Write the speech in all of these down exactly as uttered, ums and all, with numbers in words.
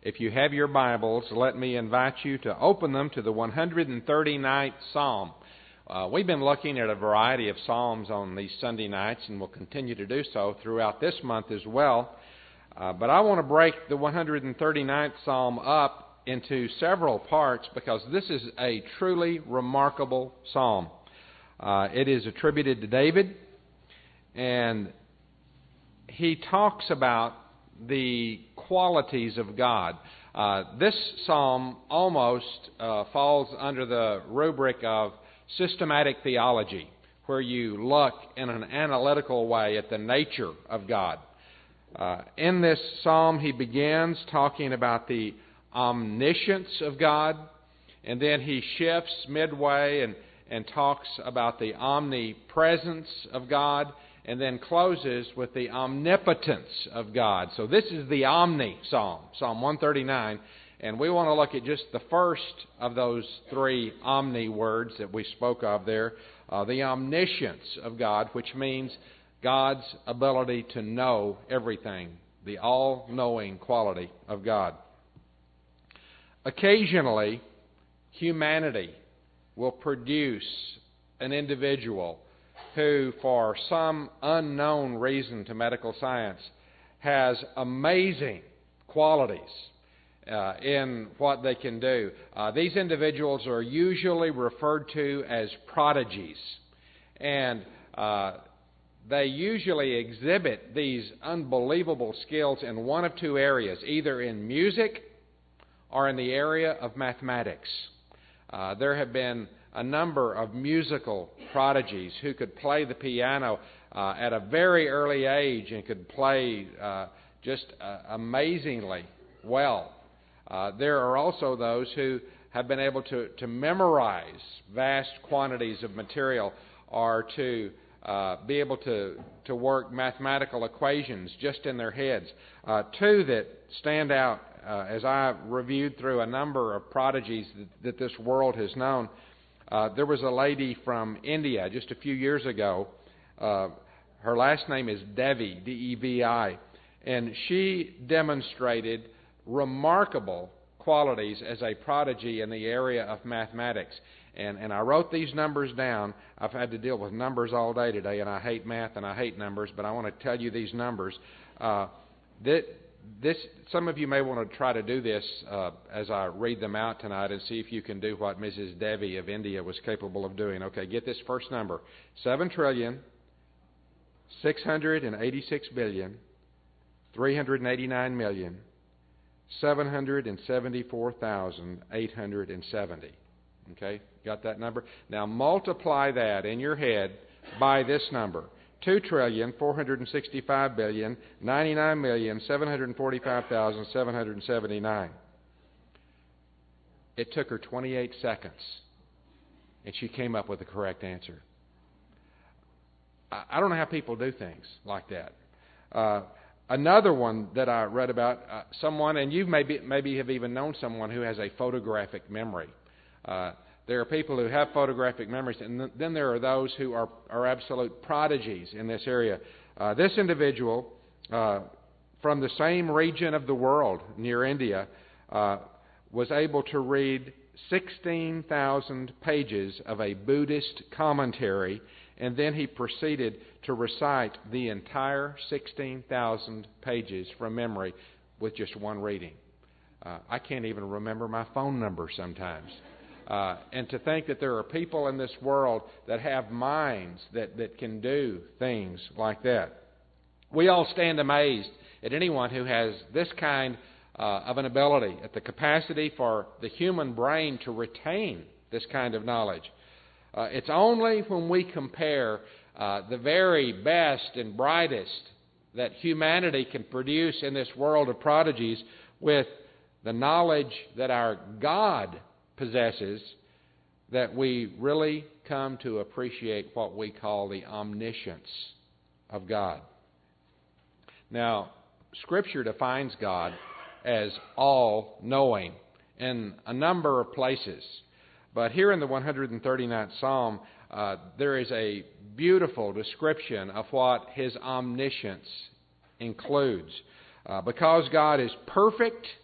If you have your Bibles, let me invite you to open them to the one hundred thirty-ninth Psalm. Uh, we've been looking at a variety of Psalms on these Sunday nights, and we'll continue to do so throughout this month as well. Uh, but I want to break the one hundred thirty-ninth Psalm up into several parts because this is a truly remarkable Psalm. Uh, it is attributed to David, and he talks about the qualities of God. Uh, this psalm almost uh, falls under the rubric of systematic theology, where you look in an analytical way at the nature of God. Uh, in this psalm, he begins talking about the omniscience of God, and then he shifts midway and, and talks about the omnipresence of God, and then closes with the omnipotence of God. So this is the Omni Psalm, Psalm one thirty-nine, and we want to look at just the first of those three Omni words that we spoke of there, uh, the omniscience of God, which means God's ability to know everything, the all-knowing quality of God. Occasionally, humanity will produce an individual who, for some unknown reason to medical science, has amazing qualities uh, in what they can do. Uh, these individuals are usually referred to as prodigies, and uh, they usually exhibit these unbelievable skills in one of two areas, either in music or in the area of mathematics. Uh, there have been a number of musical prodigies who could play the piano uh, at a very early age and could play uh, just uh, amazingly well. Uh, there are also those who have been able to, to memorize vast quantities of material or to uh, be able to, to work mathematical equations just in their heads. Uh, two that stand out uh, as I reviewed through a number of prodigies that, that this world has known. Uh, there was a lady from India just a few years ago. Uh, her last name is Devi, D E V I, and she demonstrated remarkable qualities as a prodigy in the area of mathematics. And, and I wrote these numbers down. I've had to deal with numbers all day today, and I hate math and I hate numbers, but I want to tell you these numbers. Uh, that This, some of you may want to try to do this uh, as I read them out tonight and see if you can do what Missus Devi of India was capable of doing. Okay, get this first number. seven trillion, six hundred eighty-six billion, three hundred eighty-nine million, seven hundred seventy-four thousand, eight hundred seventy. Okay, got that number? Now multiply that in your head by this number. two trillion, four hundred sixty-five billion, ninety-nine million, seven hundred forty-five thousand, seven hundred seventy-nine. It took her twenty-eight seconds, and she came up with the correct answer. I don't know how people do things like that. Uh, another one that I read about, uh, someone, and you maybe, maybe have even known someone who has a photographic memory. Uh, There are people who have photographic memories, and then there are those who are, are absolute prodigies in this area. Uh, this individual, uh, from the same region of the world near India, uh, was able to read sixteen thousand pages of a Buddhist commentary, and then he proceeded to recite the entire sixteen thousand pages from memory with just one reading. Uh, I can't even remember my phone number sometimes. Uh, and to think that there are people in this world that have minds that, that can do things like that. We all stand amazed at anyone who has this kind uh, of an ability, at the capacity for the human brain to retain this kind of knowledge. Uh, it's only when we compare uh, the very best and brightest that humanity can produce in this world of prodigies with the knowledge that our God possesses, that we really come to appreciate what we call the omniscience of God. Now, Scripture defines God as all-knowing in a number of places. But here in the one hundred thirty-ninth Psalm, uh, there is a beautiful description of what His omniscience includes. Uh, because God is perfect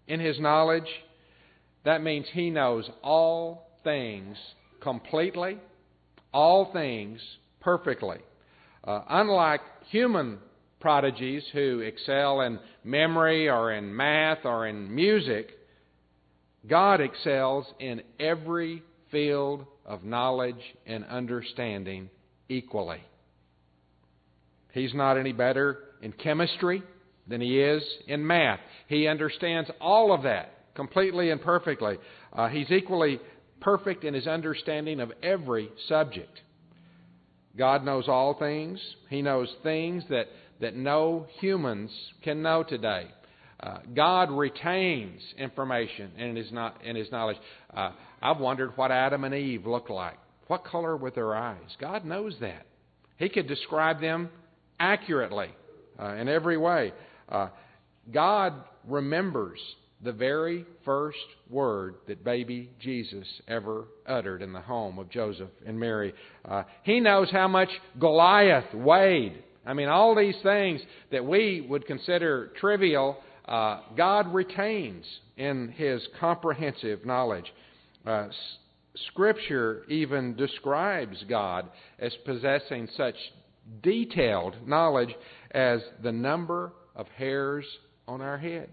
in His knowledge, that means He knows all things completely, all things perfectly. Uh, unlike human prodigies who excel in memory or in math or in music, God excels in every field of knowledge and understanding equally. He's not any better in chemistry than He is in math. He understands all of that completely and perfectly. Uh, he's equally perfect in His understanding of every subject. God knows all things. He knows things that, that no humans can know today. Uh, God retains information in His, not, in his knowledge. Uh, I've wondered what Adam and Eve looked like. What color were their eyes? God knows that. He could describe them accurately uh, in every way. Uh, God remembers the very first word that baby Jesus ever uttered in the home of Joseph and Mary. Uh, he knows how much Goliath weighed. I mean, all these things that we would consider trivial, uh, God retains in His comprehensive knowledge. Uh, Scripture even describes God as possessing such detailed knowledge as the number of hairs on our head.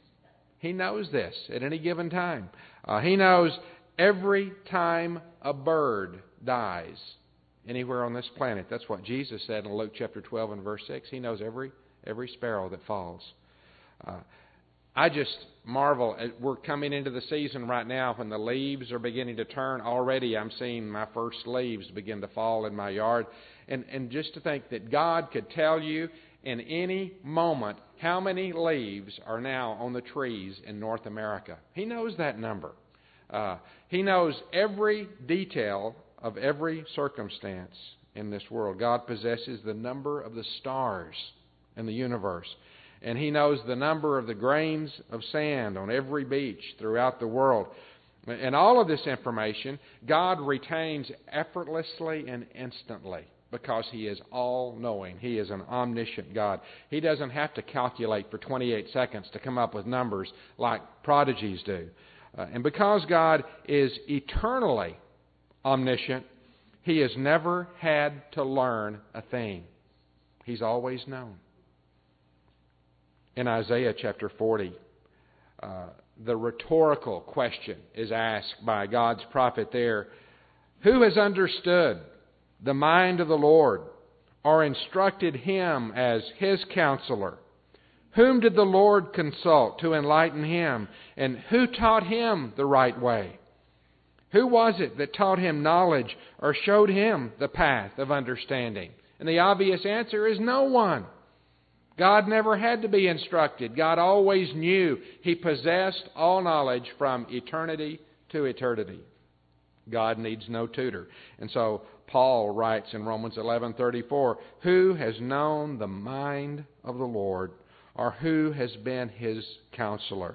He knows this at any given time. Uh, he knows every time a bird dies anywhere on this planet. That's what Jesus said in Luke chapter twelve and verse six. He knows every every sparrow that falls. Uh, I just marvel. At, we're coming into the season right now when the leaves are beginning to turn. Already I'm seeing my first leaves begin to fall in my yard. And, and just to think that God could tell you in any moment how many leaves are now on the trees in North America. He knows that number. Uh, he knows every detail of every circumstance in this world. God possesses the number of the stars in the universe. And He knows the number of the grains of sand on every beach throughout the world. And all of this information, God retains effortlessly and instantly because He is all-knowing. He is an omniscient God. He doesn't have to calculate for twenty-eight seconds to come up with numbers like prodigies do. Uh, and because God is eternally omniscient, He has never had to learn a thing. He's always known. In Isaiah chapter forty, uh, the rhetorical question is asked by God's prophet there. Who has understood the mind of the Lord, or instructed Him as His counselor? Whom did the Lord consult to enlighten him? And who taught him the right way? Who was it that taught him knowledge or showed him the path of understanding? And the obvious answer is no one. God never had to be instructed. God always knew. He possessed all knowledge from eternity to eternity. God needs no tutor. And so Paul writes in Romans eleven thirty-four, who has known the mind of the Lord, or who has been His counselor?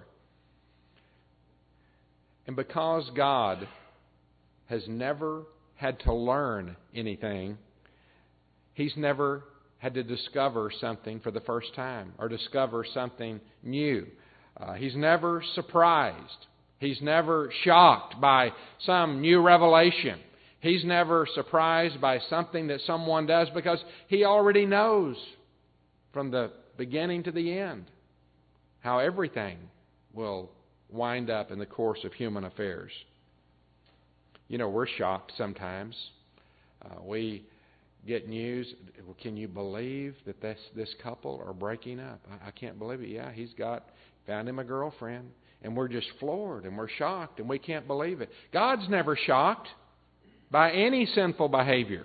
And because God has never had to learn anything, He's never had to discover something for the first time or discover something new. Uh, he's never surprised. He's never shocked by some new revelation. He's never surprised by something that someone does because He already knows from the beginning to the end how everything will wind up in the course of human affairs. You know, we're shocked sometimes. Uh, we get news. Well, can you believe that this, this couple are breaking up? I, I can't believe it. Yeah, he's got, found him a girlfriend. And we're just floored and we're shocked and we can't believe it. God's never shocked by any sinful behavior.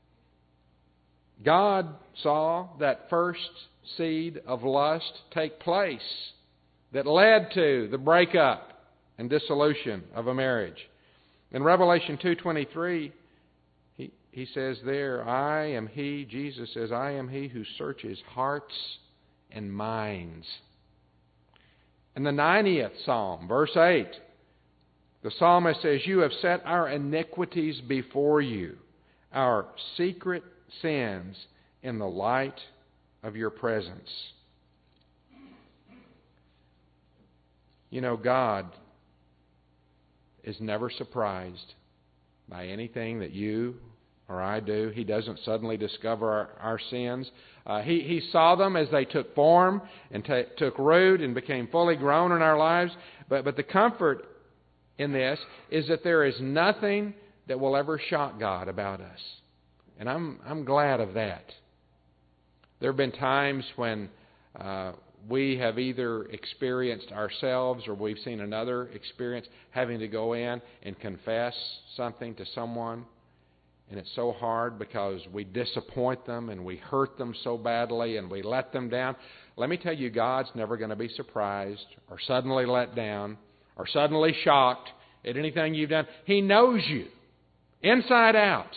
God saw that first seed of lust take place that led to the breakup and dissolution of a marriage. In Revelation two twenty-three, he, he says there, I am He, Jesus says, I am He who searches hearts and minds. In the ninetieth Psalm, verse eight, the psalmist says, you have set our iniquities before you, our secret sins in the light of your presence. You know, God is never surprised by anything that you or I do. He doesn't suddenly discover our, our sins. Uh, he, he saw them as they took form and t- took root and became fully grown in our lives. But, but the comfort in this is that there is nothing that will ever shock God about us. And I'm, I'm glad of that. There have been times when uh, we have either experienced ourselves or we've seen another experience having to go in and confess something to someone. And it's so hard because we disappoint them and we hurt them so badly and we let them down. Let me tell you, God's never going to be surprised or suddenly let down or suddenly shocked at anything you've done. He knows you inside out.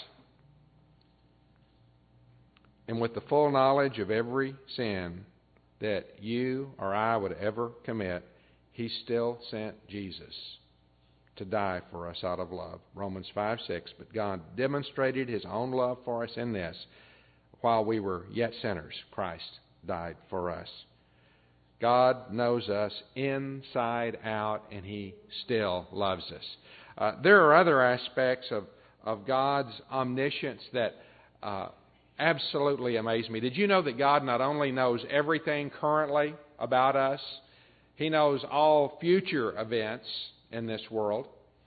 And with the full knowledge of every sin that you or I would ever commit, He still sent Jesus to die for us out of love. Romans five six, but God demonstrated His own love for us in this. While we were yet sinners, Christ died for us. God knows us inside out, and He still loves us. Uh, there are other aspects of, of God's omniscience that uh, absolutely amaze me. Did you know that God not only knows everything currently about us, He knows all future events in this world,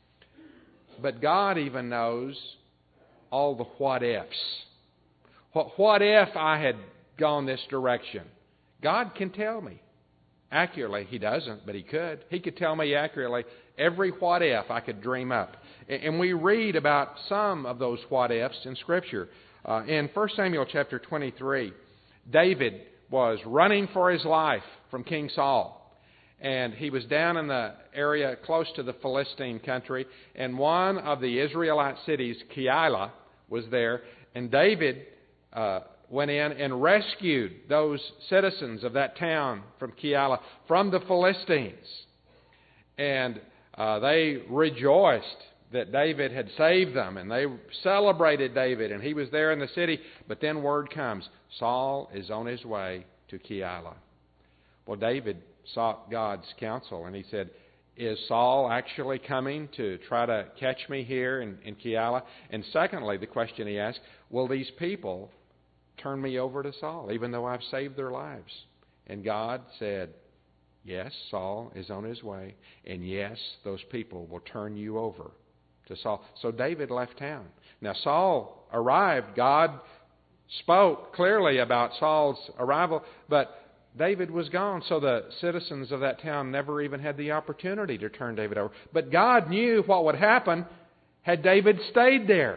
but God even knows all the what-ifs. What, what if I had gone this direction? God can tell me accurately. He doesn't, but He could. He could tell me accurately every what-if I could dream up. And we read about some of those what-ifs in Scripture. Uh, in First Samuel chapter twenty-three, David was running for his life from King Saul. And he was down in the area close to the Philistine country. And one of the Israelite cities, Keilah, was there. And David uh, went in and rescued those citizens of that town from Keilah from the Philistines. And uh, they rejoiced that David had saved them. And they celebrated David. And he was there in the city. But then word comes, Saul is on his way to Keilah. Well, David sought God's counsel, and he said, is Saul actually coming to try to catch me here in, in Keilah? And secondly, the question he asked, will these people turn me over to Saul, even though I've saved their lives? And God said, yes, Saul is on his way, and yes, those people will turn you over to Saul. So David left town. Now Saul arrived. God spoke clearly about Saul's arrival, but David was gone, so the citizens of that town never even had the opportunity to turn David over. But God knew what would happen had David stayed there.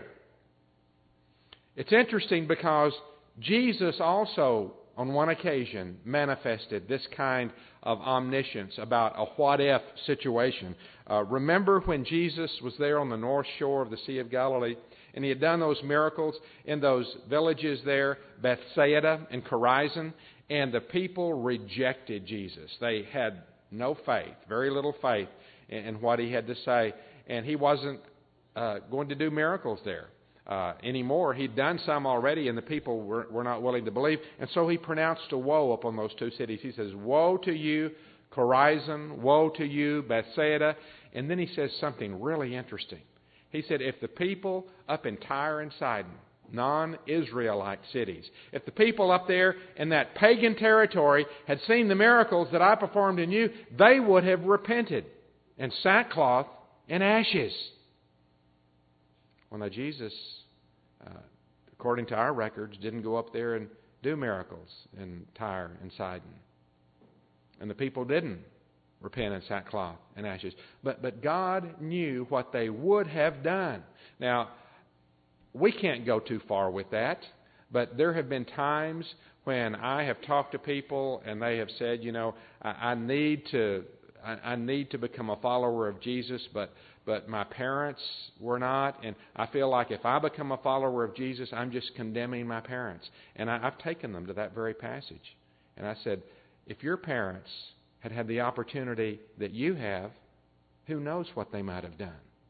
It's interesting because Jesus also, on one occasion, manifested this kind of omniscience about a what-if situation. Uh, remember when Jesus was there on the north shore of the Sea of Galilee, and He had done those miracles in those villages there, Bethsaida and Chorazin, and the people rejected Jesus. They had no faith, very little faith in, in what He had to say. And He wasn't uh, going to do miracles there uh, anymore. He'd done some already, and the people were, were not willing to believe. And so He pronounced a woe upon those two cities. He says, woe to you, Chorazin, woe to you, Bethsaida. And then He says something really interesting. He said, if the people up in Tyre and Sidon, non-Israelite cities, if the people up there in that pagan territory had seen the miracles that I performed in you, they would have repented in sackcloth and ashes. Well, now Jesus, uh, according to our records, didn't go up there and do miracles in Tyre and Sidon. And the people didn't repent in sackcloth and ashes. But, but God knew what they would have done. Now, we can't go too far with that, but there have been times when I have talked to people and they have said, you know, I, I need to I, I need to become a follower of Jesus, but but my parents were not, and I feel like if I become a follower of Jesus, I'm just condemning my parents. And I, I've taken them to that very passage. And I said, if your parents had had the opportunity that you have, who knows what they might have done?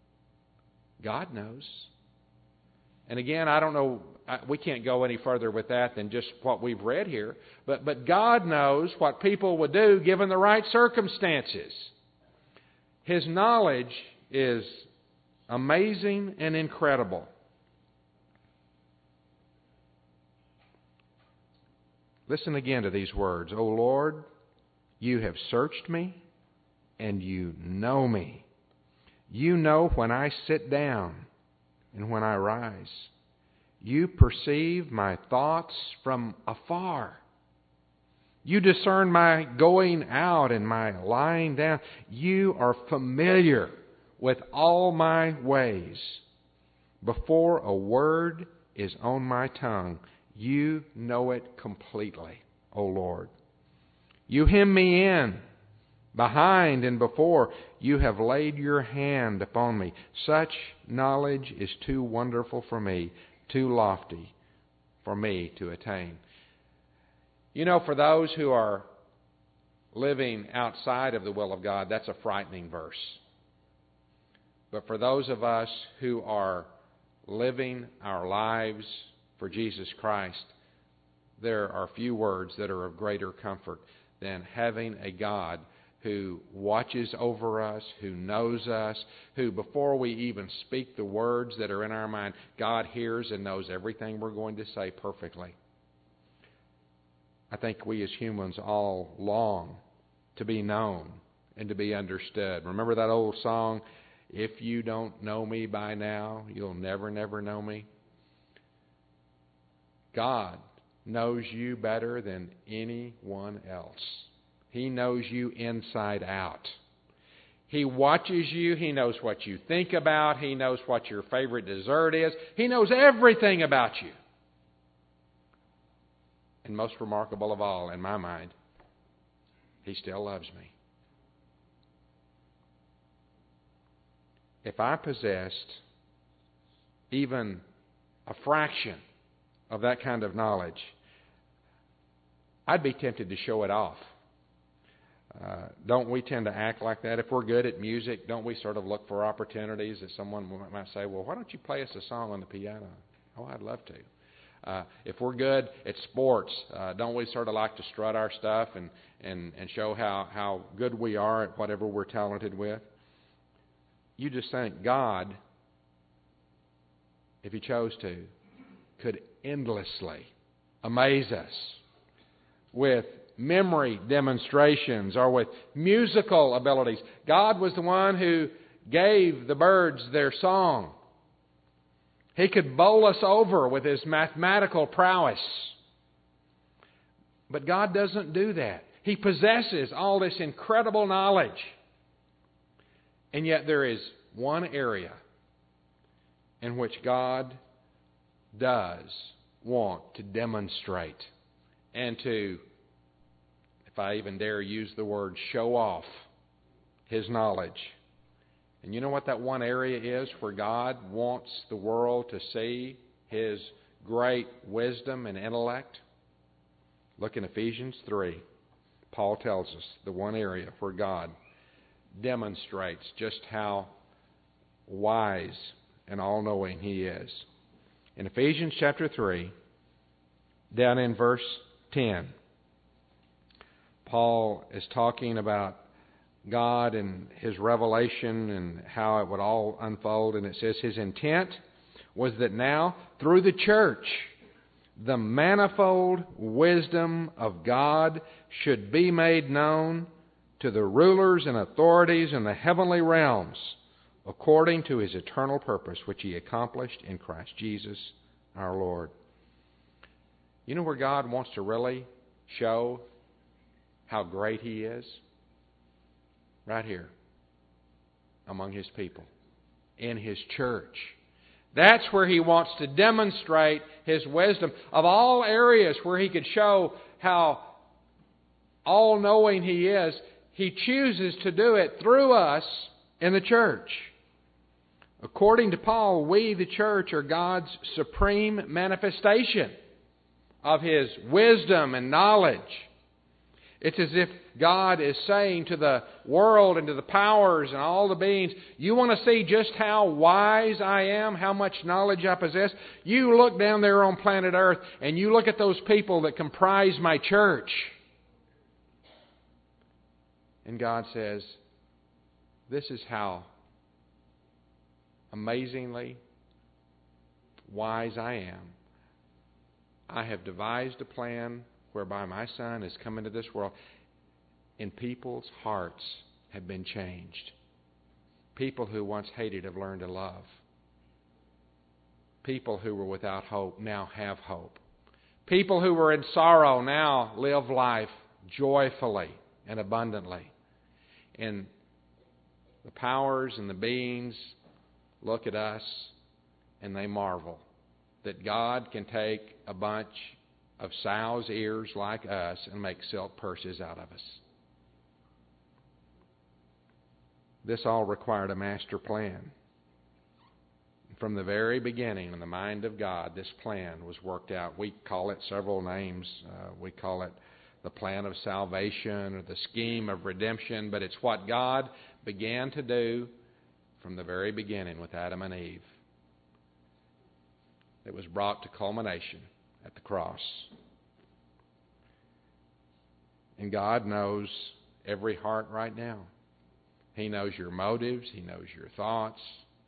God knows. And again, I don't know, we can't go any further with that than just what we've read here. But, but God knows what people would do given the right circumstances. His knowledge is amazing and incredible. Listen again to these words. O Lord, you have searched me, and you know me. You know when I sit down and when I rise. You perceive my thoughts from afar. You discern my going out and my lying down. You are familiar with all my ways. Before a word is on my tongue, you know it completely, O Lord. You hem me in, behind and before. You have laid your hand upon me. Such knowledge is too wonderful for me, too lofty for me to attain. You know, for those who are living outside of the will of God, that's a frightening verse. But for those of us who are living our lives for Jesus Christ, there are few words that are of greater comfort than having a God who watches over us, who knows us, who before we even speak the words that are in our mind, God hears and knows everything we're going to say perfectly. I think we as humans all long to be known and to be understood. Remember that old song, "If you don't know me by now, you'll never, never know me"? God knows you better than anyone else. He knows you inside out. He watches you. He knows what you think about. He knows what your favorite dessert is. He knows everything about you. And most remarkable of all, in my mind, He still loves me. If I possessed even a fraction of that kind of knowledge, I'd be tempted to show it off. Uh, don't we tend to act like that? If we're good at music, don't we sort of look for opportunities that someone might say, well, why don't you play us a song on the piano? Oh, I'd love to. Uh, if we're good at sports, uh, don't we sort of like to strut our stuff and, and, and show how, how good we are at whatever we're talented with? You just think God, if He chose to, could endlessly amaze us with memory demonstrations or with musical abilities. God was the one who gave the birds their song. He could bowl us over with His mathematical prowess. But God doesn't do that. He possesses all this incredible knowledge. And yet there is one area in which God does want to demonstrate and to, if I even dare use the word, show off His knowledge. And you know what that one area is where God wants the world to see His great wisdom and intellect? Look in Ephesians three. Paul tells us the one area where God demonstrates just how wise and all-knowing He is. In Ephesians chapter three, down in verse ten, Paul is talking about God and His revelation and how it would all unfold. And it says, His intent was that now, through the church, the manifold wisdom of God should be made known to the rulers and authorities in the heavenly realms, according to His eternal purpose, which He accomplished in Christ Jesus our Lord. You know where God wants to really show how great He is? Right here, among His people, in His church. That's where He wants to demonstrate His wisdom. Of all areas where He could show how all-knowing He is, He chooses to do it through us in the church. According to Paul, we, the church, are God's supreme manifestation of His wisdom and knowledge. It's as if God is saying to the world and to the powers and all the beings, you want to see just how wise I am, how much knowledge I possess? You look down there on planet Earth and you look at those people that comprise my church. And God says, this is how amazingly wise I am. I have devised a plan whereby my Son has come into this world, and people's hearts have been changed. People who once hated have learned to love. People who were without hope now have hope. People who were in sorrow now live life joyfully and abundantly. And the powers and the beings look at us and they marvel that God can take a bunch of sow's ears like us and make silk purses out of us. This all required a master plan. From the very beginning, in the mind of God, this plan was worked out. We call it several names. Uh, we call it the plan of salvation or the scheme of redemption, but it's what God began to do from the very beginning with Adam and Eve. It was brought to culmination at the cross. And God knows every heart right now. He knows your motives. He knows your thoughts.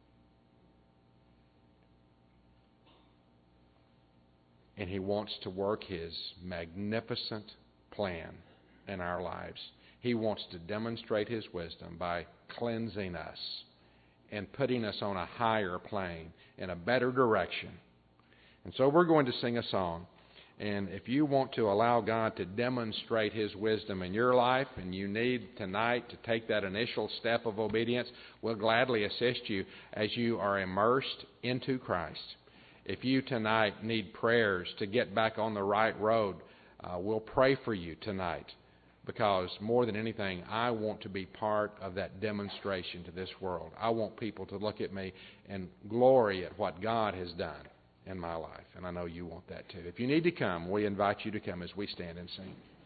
And He wants to work His magnificent plan in our lives. He wants to demonstrate His wisdom by cleansing us and putting us on a higher plane, in a better direction. And so we're going to sing a song. And if you want to allow God to demonstrate His wisdom in your life, and you need tonight to take that initial step of obedience, we'll gladly assist you as you are immersed into Christ. If you tonight need prayers to get back on the right road, uh, we'll pray for you tonight, because more than anything, I want to be part of that demonstration to this world. I want people to look at me and glory at what God has done in my life, and I know you want that too. If you need to come, we invite you to come as we stand and sing.